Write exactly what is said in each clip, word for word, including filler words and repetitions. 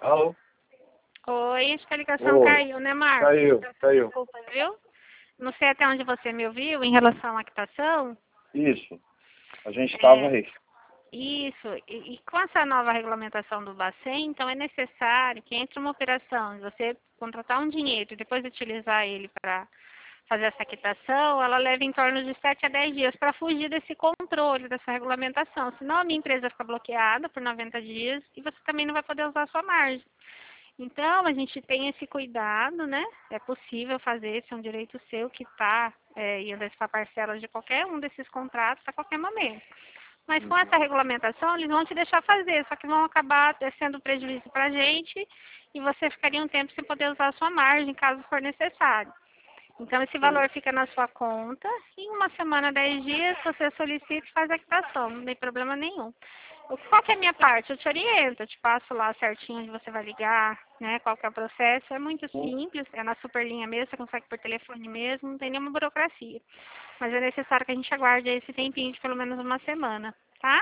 Alô? Oi, acho que a ligação Oi. caiu, né, Marcos? Caiu, caiu. Desculpa, viu? Não sei até onde você me ouviu em relação à quitação. Isso. A gente estava É, aí. isso, e, e com essa nova regulamentação do Bacen, então é necessário que entre uma operação, você contratar um dinheiro e depois utilizar ele para fazer essa quitação, ela leva em torno de sete a dez dias para fugir desse controle, dessa regulamentação. Senão a minha empresa fica bloqueada por noventa dias e você também não vai poder usar a sua margem. Então, a gente tem esse cuidado, né? É possível fazer, esse é um direito seu que está é, e antecipar parcelas de qualquer um desses contratos a qualquer momento. Mas com essa regulamentação, eles vão te deixar fazer, só que vão acabar sendo prejuízo para a gente e você ficaria um tempo sem poder usar a sua margem, caso for necessário. Então, esse valor fica na sua conta e em uma semana, dez dias, você solicita e faz a quitação, não tem problema nenhum. Qual que é a minha parte? Eu te oriento, eu te passo lá certinho onde você vai ligar, né? Qual que é o processo. É muito simples, é na superlinha mesmo, você consegue por telefone mesmo, não tem nenhuma burocracia. Mas é necessário que a gente aguarde esse tempinho de pelo menos uma semana, tá?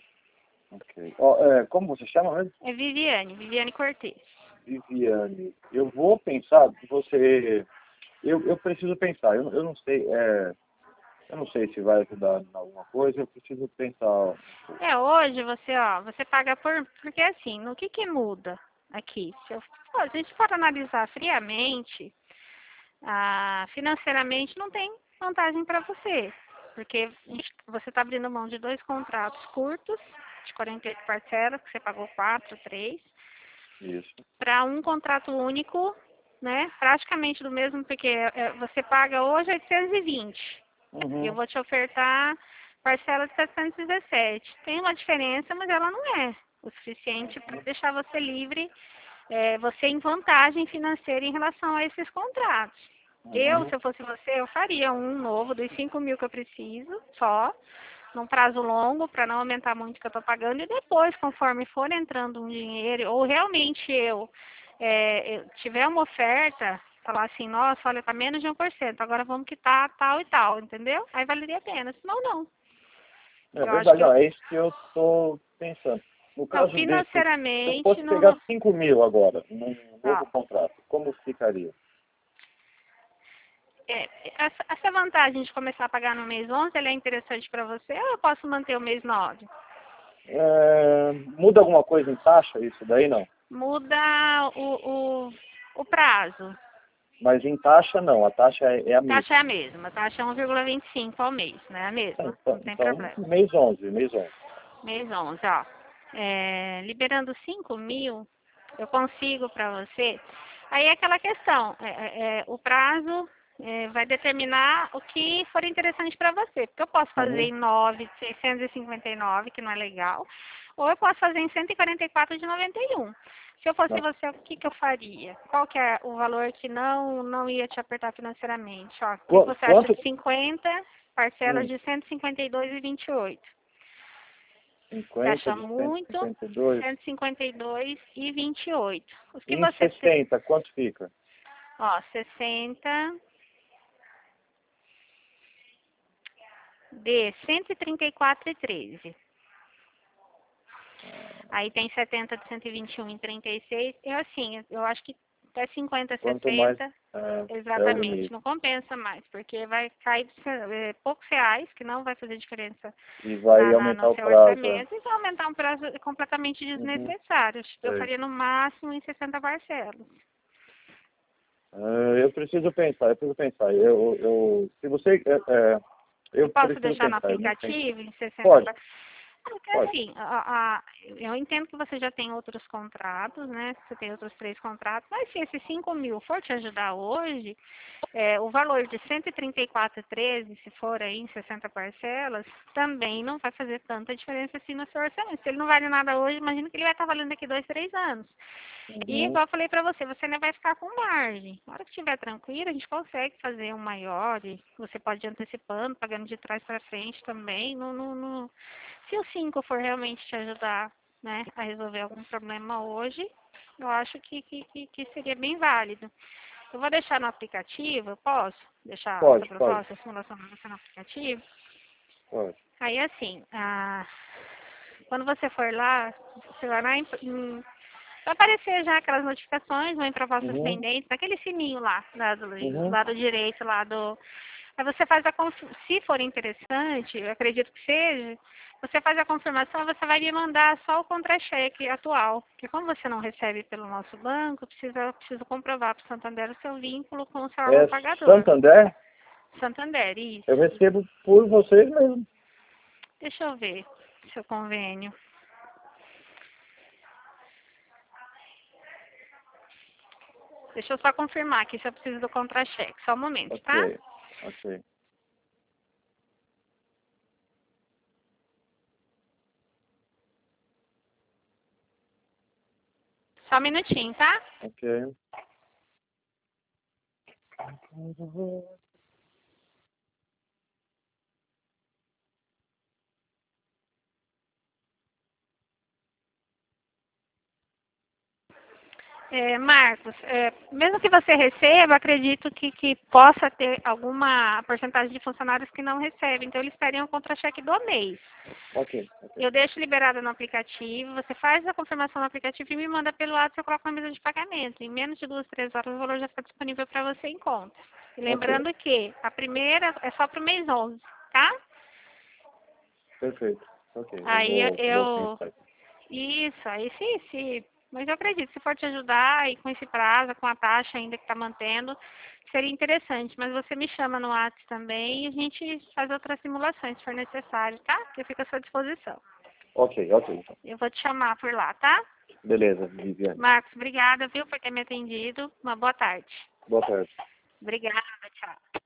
Ok. Ó, é, como você chama mesmo? É Viviane, Viviane Cortez. Viviane. Eu vou pensar, você... Eu, eu preciso pensar, eu, eu não sei, é... Eu não sei se vai ajudar em alguma coisa, eu preciso pensar. É, hoje você, ó, você paga por... Porque assim, no que que muda aqui? Se eu, pô, a gente for analisar friamente, ah, financeiramente não tem vantagem para você. Porque você está abrindo mão de dois contratos curtos, de quarenta e oito parcelas, que você pagou quatro, três, Isso. para um contrato único, né? Praticamente do mesmo, porque é, você paga hoje oitocentos e vinte. E eu Uhum. vou te ofertar parcela de setecentos e dezessete. Tem uma diferença, mas ela não é o suficiente para deixar você livre, é, você em vantagem financeira em relação a esses contratos. Eu, Uhum. se eu fosse você, eu faria um novo dos cinco mil que eu preciso, só, num prazo longo, para não aumentar muito o que eu estou pagando, e depois, conforme for entrando um dinheiro, ou realmente eu, é, eu tiver uma oferta, falar assim, nossa, olha, está menos de um por cento, agora vamos quitar tal e tal, entendeu? Aí valeria a pena, senão não. É Eu acho verdade, que eu, ó, é isso que eu estou pensando. No não, caso desse, se eu financeiramente, fosse não, pegar não, cinco mil agora, num ó, novo contrato, como ficaria? é, essa, essa vantagem de começar a pagar no mês onze, ela é interessante para você ou eu posso manter o mês nove? É, muda alguma coisa em taxa isso daí, não? Muda o, o, o prazo. Mas em taxa, não. A taxa é, é a A taxa é mesma. a mesma, a taxa é um vírgula vinte e cinco ao mês, né? A mesma, Então, não tem então, problema. mês onze, mês onze. Mês onze, ó. É, liberando cinco mil, eu consigo para você. Aí é aquela questão, é, é, é, o prazo é, vai determinar o que for interessante para você. Porque eu posso fazer Uhum. em nove de seiscentos e cinquenta e nove, que não é legal, ou eu posso fazer em cento e quarenta e quatro de noventa e um. Se eu fosse Não. você, o que, que eu faria? Qual que é o valor que não, não ia te apertar financeiramente? Ó, o que, que Qu- você acha Quanto? de cinquenta parcelas Hum, de cento e cinquenta e dois e vinte e oito? Você cinquenta acha de cento e muito? cinquenta e dois. cento e cinquenta e dois e vinte e oito. Os que Em você tem, sessenta, quanto fica? ó, sessenta de cento e trinta e quatro e treze. Aí tem setenta de cento e vinte e um e trinta e seis. Eu assim, eu acho que até cinquenta, Quanto mais sessenta, é, é o exatamente, limite. não compensa mais, porque vai cair é, poucos reais, que não vai fazer diferença E vai na, na- no aumentar o seu prazo. É. orçamento, e vai aumentar um prazo completamente Uhum. desnecessário. Eu Sei. faria no máximo em sessenta parcelas. Ah, eu preciso pensar, eu preciso pensar. Eu, eu, se você, é, é, Eu eu posso preciso deixar no pensar. Eu não tenho. aplicativo em sessenta Pode, pa- Porque pode. assim, a- a- eu entendo que você já tem outros contratos, né? Você tem outros três contratos, mas se esses cinco mil for te ajudar hoje, é, o valor de cento e trinta e quatro e treze, se for aí em sessenta parcelas, também não vai fazer tanta diferença assim no seu orçamento. Se ele não vale nada hoje, imagina que ele vai estar valendo daqui dois, três anos. E Uhum. igual eu falei pra você, você ainda vai ficar com margem. Na hora que estiver tranquilo, a gente consegue fazer um maior. E você pode ir antecipando, pagando de trás para frente também. No, no, no... Se o cinco for realmente te ajudar, né, a resolver algum problema hoje, eu acho que, que, que, que seria bem válido. Eu vou deixar no aplicativo, eu posso deixar essa Pode, pode, proposta, essa simulação para você no aplicativo? pode. Aí assim, ah, quando você for lá, você vai lá em, em Vai aparecer já aquelas notificações, vão em propostas Uhum. pendentes, aquele sininho lá, lá do Uhum. lado direito, lá do... Aí você faz a conf... se for interessante, eu acredito que seja, você faz a confirmação, você vai me mandar só o contra-cheque atual. Porque como você não recebe pelo nosso banco, precisa, preciso comprovar para o Santander o seu vínculo com o seu órgão É pagador. Santander? Santander, isso. Eu recebo por vocês mesmo. Deixa eu ver seu convênio. Deixa eu só confirmar aqui se eu preciso do contra-cheque. Só um momento, tá? Ok, ok. Só um minutinho, tá? Ok. É, Marcos, é, mesmo que você receba, acredito que, que possa ter alguma porcentagem de funcionários que não recebem. Então, eles pedem um contra-cheque do mês. Ok, ok. Eu deixo liberado no aplicativo, você faz a confirmação no aplicativo e me manda pelo WhatsApp, eu coloco na mesa de pagamento. Em menos de duas, três horas o valor já está disponível para você em conta. E lembrando Ok, que a primeira é só para o mês onze, tá? perfeito. Ok, eu Aí eu, vou, vou eu pensar. isso, aí sim, sim. Mas eu acredito, se for te ajudar e com esse prazo, com a taxa ainda que está mantendo, seria interessante. Mas você me chama no WhatsApp também e a gente faz outras simulações se for necessário, tá? Que eu fico à sua disposição. Ok, ok, então. Eu vou te chamar por lá, tá? Beleza, Viviane. Marcos, obrigada, viu, por ter me atendido. Uma boa tarde. Boa tarde. Obrigada, tchau.